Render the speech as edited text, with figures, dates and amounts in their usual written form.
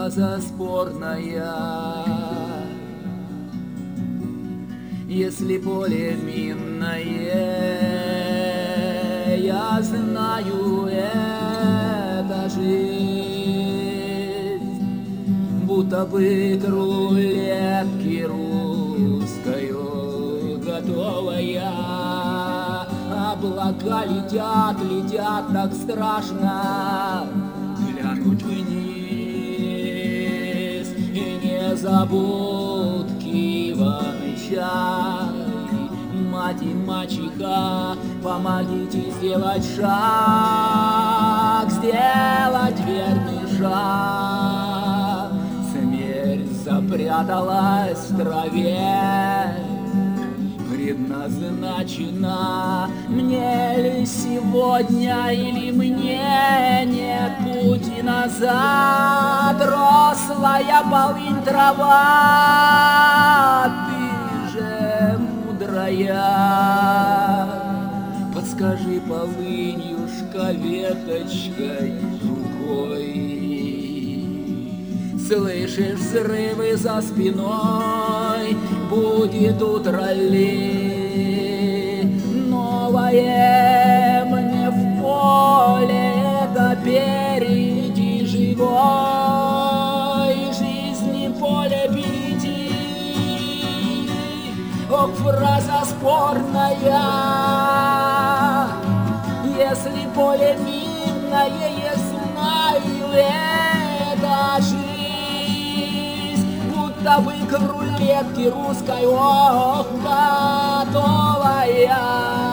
фраза спорная. Если поле минное, я знаю, это жизнь, будто бы к рулетке русскою готовая. Облака летят, летят так страшно, глянуть вниз, и незабудки Иван-чай. Мать и мачеха, помогите сделать шаг, сделать верный шаг. Смерть запряталась в траве, предназначена мне ли сегодня, или мне нет пути назад? Рослая полынь трава, ты же мудрая, подскажи полыньюшка веточкой рукой. Слышишь взрывы за спиной, будет утро ли новое мне в поле, это впереди живой жизни поле впереди. О, фраза спорная, если поле минное, я знаю, это жизнь, будто бы к рулетке русской, ох, готовая.